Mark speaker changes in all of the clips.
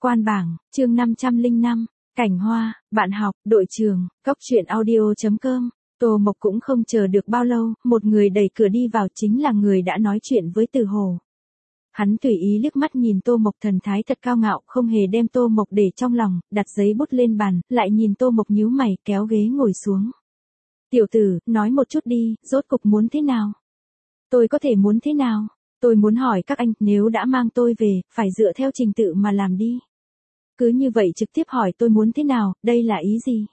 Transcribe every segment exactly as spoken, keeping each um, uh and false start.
Speaker 1: Quan bảng, chương năm trăm lẻ năm, Cảnh Hoa, bạn học, đội trường, cốc truyện audio chấm com. Tô Mộc cũng không chờ được bao lâu, một người đẩy cửa đi vào chính là người đã nói chuyện với Từ Hồ. Hắn tùy ý liếc mắt nhìn Tô Mộc thần thái thật cao ngạo, không hề đem Tô Mộc để trong lòng, đặt giấy bút lên bàn, lại nhìn Tô Mộc nhíu mày, kéo ghế ngồi xuống. Tiểu tử, nói một chút đi, rốt cục muốn thế nào? Tôi có thể muốn thế nào? Tôi muốn hỏi các anh, nếu đã mang tôi về, phải dựa theo trình tự mà làm đi. Cứ như vậy trực tiếp hỏi tôi muốn thế nào, đây là ý gì?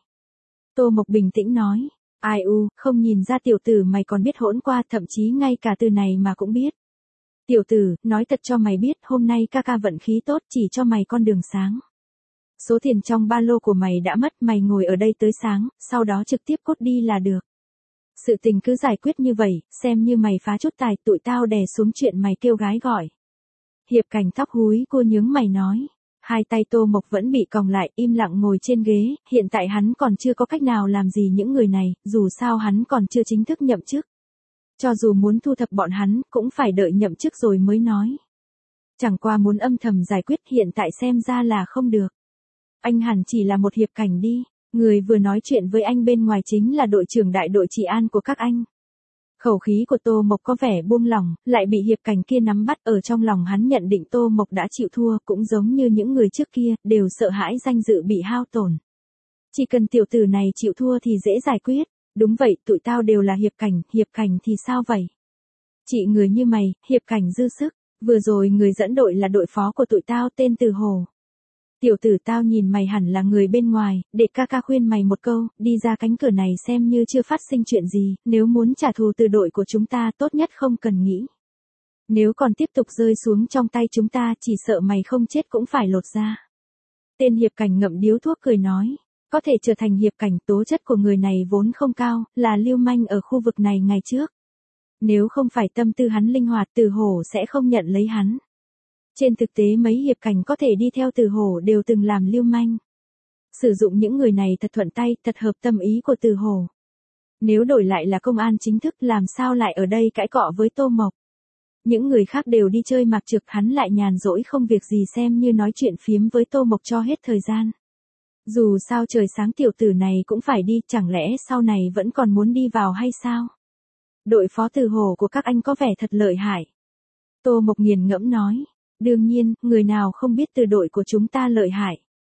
Speaker 1: Tô Mộc bình tĩnh nói, ai u, không nhìn ra tiểu tử mày còn biết hỗn qua, thậm chí ngay cả từ này mà cũng biết. Tiểu tử, nói thật cho mày biết, hôm nay ca ca vận khí tốt, chỉ cho mày con đường sáng. Số tiền trong ba lô của mày đã mất, mày ngồi ở đây tới sáng, sau đó trực tiếp cốt đi là được. Sự tình cứ giải quyết như vậy, xem như mày phá chút tài, tụi tao đè xuống chuyện mày kêu gái gọi. Hiệp Cảnh tóc húi cô nhướng mày nói. Hai tay Tô Mộc vẫn bị còng lại, im lặng ngồi trên ghế, hiện tại hắn còn chưa có cách nào làm gì những người này, dù sao hắn còn chưa chính thức nhậm chức. Cho dù muốn thu thập bọn hắn, cũng phải đợi nhậm chức rồi mới nói. Chẳng qua muốn âm thầm giải quyết, hiện tại xem ra là không được. Anh hẳn chỉ là một Hiệp Cảnh đi, người vừa nói chuyện với anh bên ngoài chính là đội trưởng đại đội trị an của các anh. Khẩu khí của Tô Mộc có vẻ buông lỏng, lại bị Hiệp Cảnh kia nắm bắt, ở trong lòng hắn nhận định Tô Mộc đã chịu thua, cũng giống như những người trước kia, đều sợ hãi danh dự bị hao tổn. Chỉ cần tiểu tử này chịu thua thì dễ giải quyết. Đúng vậy, tụi tao đều là Hiệp Cảnh, Hiệp Cảnh thì sao vậy? Chị người như mày, Hiệp Cảnh dư sức, vừa rồi người dẫn đội là đội phó của tụi tao tên Từ Hồ. Tiểu tử, tao nhìn mày hẳn là người bên ngoài, để ca ca khuyên mày một câu, đi ra cánh cửa này xem như chưa phát sinh chuyện gì, nếu muốn trả thù từ đội của chúng ta tốt nhất không cần nghĩ. Nếu còn tiếp tục rơi xuống trong tay chúng ta, chỉ sợ mày không chết cũng phải lột ra. Tên Hiệp Cảnh ngậm điếu thuốc cười nói, có thể trở thành Hiệp Cảnh, tố chất của người này vốn không cao, là lưu manh ở khu vực này ngày trước. Nếu không phải tâm tư hắn linh hoạt, Từ Hồ sẽ không nhận lấy hắn. Trên thực tế mấy Hiệp Cảnh có thể đi theo Từ Hồ đều từng làm lưu manh. Sử dụng những người này thật thuận tay, thật hợp tâm ý của Từ Hồ. Nếu đổi lại là công an chính thức, làm sao lại ở đây cãi cọ với Tô Mộc. Những người khác đều đi chơi mạc trực, hắn lại nhàn rỗi không việc gì xem như nói chuyện phiếm với Tô Mộc cho hết thời gian. Dù sao trời sáng tiểu tử này cũng phải đi, chẳng lẽ sau này vẫn còn muốn đi vào hay sao? Đội phó Từ Hồ của các anh có vẻ thật lợi hại. Tô Mộc nghiền ngẫm nói. Đương nhiên, người nào không biết từ đội của chúng ta lợi hại.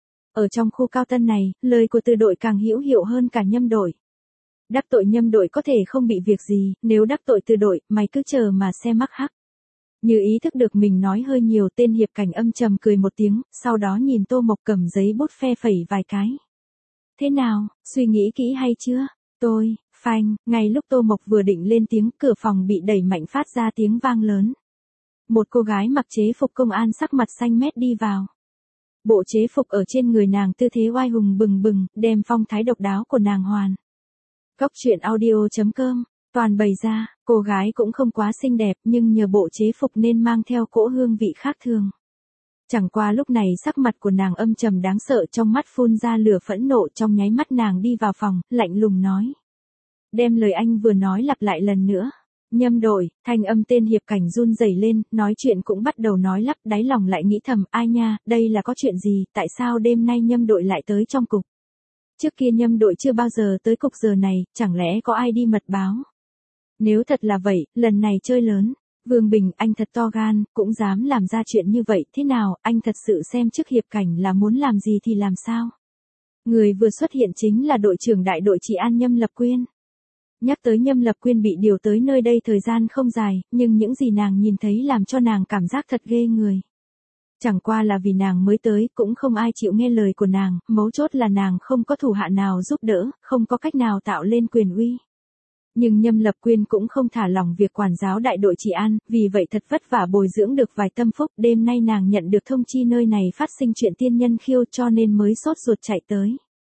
Speaker 1: Ở trong khu cao tân này, lời của từ đội càng hữu hiệu hơn cả Nhâm đội. Đắc tội Nhâm đội có thể không bị việc gì, nếu đắc tội từ đội, mày cứ chờ mà xem mắc hắc. Như ý thức được mình nói hơi nhiều, tên Hiệp Cảnh âm trầm cười một tiếng, sau đó nhìn Tô Mộc cầm giấy bút phe phẩy vài cái. Thế nào, suy nghĩ kỹ hay chưa? Tôi, phanh, ngay lúc Tô Mộc vừa định lên tiếng, cửa phòng bị đẩy mạnh phát ra tiếng vang lớn. Một cô gái mặc chế phục công an sắc mặt xanh mét đi vào. Bộ chế phục ở trên người nàng tư thế oai hùng bừng bừng, đem phong thái độc đáo của nàng hoàn. Cốc truyện audio chấm com, toàn bày ra, cô gái cũng không quá xinh đẹp nhưng nhờ bộ chế phục nên mang theo cỗ hương vị khác thường. Chẳng qua lúc này sắc mặt của nàng âm trầm đáng sợ, trong mắt phun ra lửa phẫn nộ, trong nháy mắt nàng đi vào phòng, lạnh lùng nói. Đem lời anh vừa nói lặp lại lần nữa. Nhâm đội, thanh âm tên Hiệp Cảnh run rẩy lên, nói chuyện cũng bắt đầu nói lắp, đáy lòng lại nghĩ thầm, ai nha, đây là có chuyện gì, tại sao đêm nay Nhâm đội lại tới trong cục? Trước kia Nhâm đội chưa bao giờ tới cục giờ này, chẳng lẽ có ai đi mật báo? Nếu thật là vậy, lần này chơi lớn. Vương Bình, anh thật to gan, cũng dám làm ra chuyện như vậy, thế nào, anh thật sự xem trước Hiệp Cảnh là muốn làm gì thì làm sao? Người vừa xuất hiện chính là đội trưởng đại đội trị an Nhâm Lập Quyên. Nhắc tới Nhâm Lập Quyên bị điều tới nơi đây thời gian không dài, nhưng những gì nàng nhìn thấy làm cho nàng cảm giác thật ghê người. Chẳng qua là vì nàng mới tới, cũng không ai chịu nghe lời của nàng, mấu chốt là nàng không có thủ hạ nào giúp đỡ, không có cách nào tạo lên quyền uy. Nhưng Nhâm Lập Quyên cũng không thả lỏng việc quản giáo đại đội trị an, vì vậy thật vất vả bồi dưỡng được vài tâm phúc, đêm nay nàng nhận được thông chi nơi này phát sinh chuyện tiên nhân khiêu cho nên mới sốt ruột chạy tới.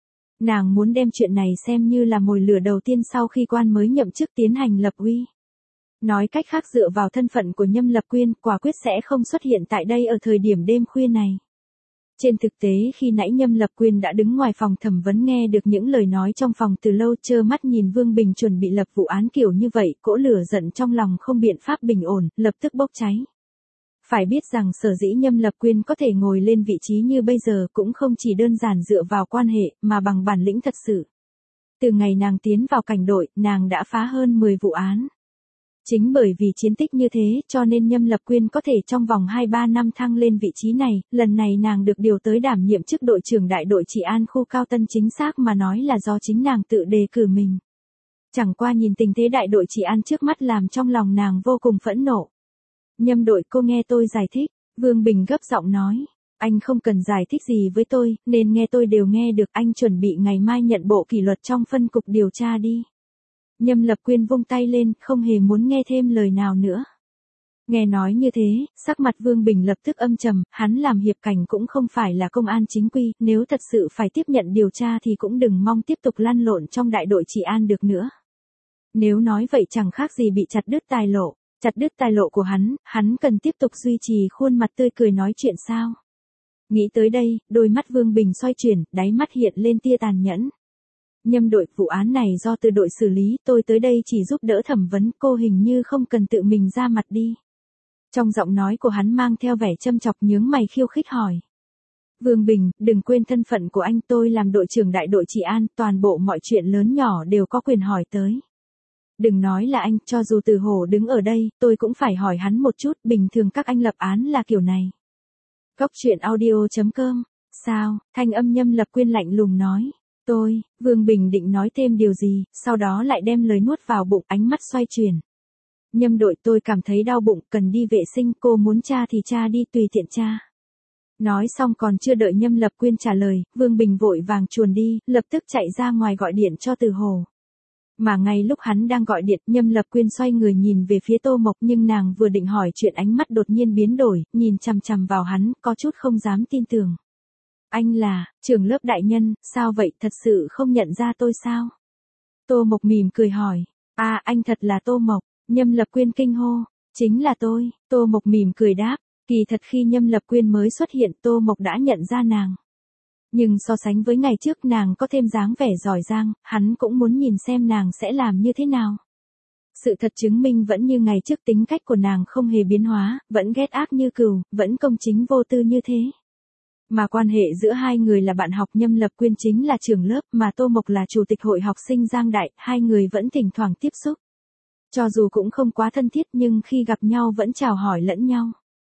Speaker 1: Nàng muốn đem chuyện này xem như là mồi lửa đầu tiên sau khi quan mới nhậm chức tiến hành lập uy. Nói cách khác, dựa vào thân phận của Nhâm Lập Quyên, quả quyết sẽ không xuất hiện tại đây ở thời điểm đêm khuya này. Trên thực tế khi nãy Nhâm Lập Quyên đã đứng ngoài phòng thẩm vấn nghe được những lời nói trong phòng từ lâu, trơ mắt nhìn Vương Bình chuẩn bị lập vụ án kiểu như vậy, cỗ lửa giận trong lòng không biện pháp bình ổn, lập tức bốc cháy. Phải biết rằng sở dĩ Nhâm Lập Quyên có thể ngồi lên vị trí như bây giờ cũng không chỉ đơn giản dựa vào quan hệ mà bằng bản lĩnh thật sự. Từ ngày nàng tiến vào cảnh đội, nàng đã phá hơn mười vụ án. Chính bởi vì chiến tích như thế cho nên Nhâm Lập Quyên có thể trong vòng hai ba năm thăng lên vị trí này, lần này nàng được điều tới đảm nhiệm chức đội trưởng đại đội trị an khu Cao Tân, chính xác mà nói là do chính nàng tự đề cử mình. Chẳng qua nhìn tình thế đại đội trị an trước mắt làm trong lòng nàng vô cùng phẫn nộ. Nhâm đội, cô nghe tôi giải thích, Vương Bình gấp giọng nói. Anh không cần giải thích gì với tôi, nên nghe tôi đều nghe được, anh chuẩn bị ngày mai nhận bộ kỷ luật trong phân cục điều tra đi. Nhâm Lập Quyên vung tay lên, không hề muốn nghe thêm lời nào nữa. Nghe nói như thế, sắc mặt Vương Bình lập tức âm trầm, hắn làm hiệp cảnh cũng không phải là công an chính quy, nếu thật sự phải tiếp nhận điều tra thì cũng đừng mong tiếp tục lăn lộn trong đại đội trị an được nữa. Nếu nói vậy chẳng khác gì bị chặt đứt tài lộ, chặt đứt tài lộ của hắn, hắn cần tiếp tục duy trì khuôn mặt tươi cười nói chuyện sao? Nghĩ tới đây, đôi mắt Vương Bình xoay chuyển, đáy mắt hiện lên tia tàn nhẫn. Nhâm đội, vụ án này do từ đội xử lý, tôi tới đây chỉ giúp đỡ thẩm vấn, cô hình như không cần tự mình ra mặt đi. Trong giọng nói của hắn mang theo vẻ châm chọc, nhướng mày khiêu khích hỏi. Vương Bình, đừng quên thân phận của anh, tôi làm đội trưởng đại đội trị an, toàn bộ mọi chuyện lớn nhỏ đều có quyền hỏi tới. Đừng nói là anh, cho dù Từ Hổ đứng ở đây, tôi cũng phải hỏi hắn một chút, bình thường các anh lập án là kiểu này. Góc truyện audio chấm com, sao, thanh âm Nhâm Lập Quyên lạnh lùng nói. Tôi, Vương Bình định nói thêm điều gì, sau đó lại đem lời nuốt vào bụng, ánh mắt xoay chuyển. Nhâm đội, tôi cảm thấy đau bụng, cần đi vệ sinh, cô muốn tra thì tra đi, tùy tiện tra. Nói xong còn chưa đợi Nhâm Lập Quyên trả lời, Vương Bình vội vàng chuồn đi, lập tức chạy ra ngoài gọi điện cho Từ Hổ. Mà ngay lúc hắn đang gọi điện, Nhâm Lập Quyên xoay người nhìn về phía Tô Mộc, nhưng nàng vừa định hỏi chuyện ánh mắt đột nhiên biến đổi, nhìn chằm chằm vào hắn, có chút không dám tin tưởng. Anh là, trưởng lớp đại nhân, sao vậy, thật sự không nhận ra tôi sao? Tô Mộc mỉm cười hỏi, à anh thật là Tô Mộc, Nhâm Lập Quyên kinh hô, chính là tôi, Tô Mộc mỉm cười đáp, kỳ thật khi Nhâm Lập Quyên mới xuất hiện Tô Mộc đã nhận ra nàng. Nhưng so sánh với ngày trước nàng có thêm dáng vẻ giỏi giang, hắn cũng muốn nhìn xem nàng sẽ làm như thế nào. Sự thật chứng minh vẫn như ngày trước, tính cách của nàng không hề biến hóa, vẫn ghét ác như cừu, vẫn công chính vô tư như thế. Mà quan hệ giữa hai người là bạn học, Nhâm Lập Quyên chính là trưởng lớp, mà Tô Mộc là chủ tịch hội học sinh Giang Đại, hai người vẫn thỉnh thoảng tiếp xúc. Cho dù cũng không quá thân thiết nhưng khi gặp nhau vẫn chào hỏi lẫn nhau.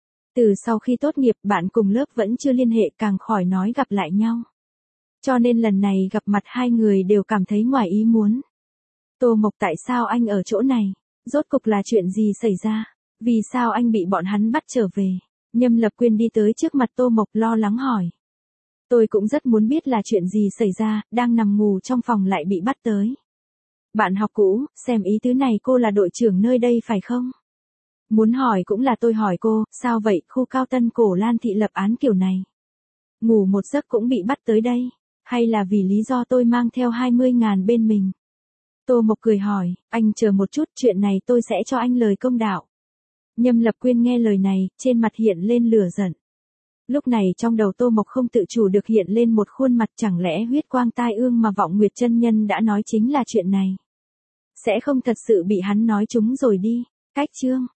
Speaker 1: Từ sau khi tốt nghiệp, bạn cùng lớp vẫn chưa liên hệ, càng khỏi nói gặp lại nhau. Cho nên lần này gặp mặt hai người đều cảm thấy ngoài ý muốn. Tô Mộc, tại sao anh ở chỗ này? Rốt cục là chuyện gì xảy ra? Vì sao anh bị bọn hắn bắt trở về? Nhâm Lập Quyên đi tới trước mặt Tô Mộc lo lắng hỏi. Tôi cũng rất muốn biết là chuyện gì xảy ra, đang nằm ngủ trong phòng lại bị bắt tới. Bạn học cũ, xem ý tứ này cô là đội trưởng nơi đây phải không? Muốn hỏi cũng là tôi hỏi cô, sao vậy, khu Cao Tân Cổ Lan thị lập án kiểu này? Ngủ một giấc cũng bị bắt tới đây, hay là vì lý do tôi mang theo hai mươi ngàn bên mình? Tô Mộc cười hỏi, anh chờ một chút, chuyện này tôi sẽ cho anh lời công đạo. Nhâm Lập Quyên nghe lời này, trên mặt hiện lên lửa giận. Lúc này trong đầu Tô Mộc không tự chủ được hiện lên một khuôn mặt, chẳng lẽ huyết quang tai ương mà Vọng Nguyệt chân nhân đã nói chính là chuyện này? Sẽ không thật sự bị hắn nói trúng rồi đi. Cách chương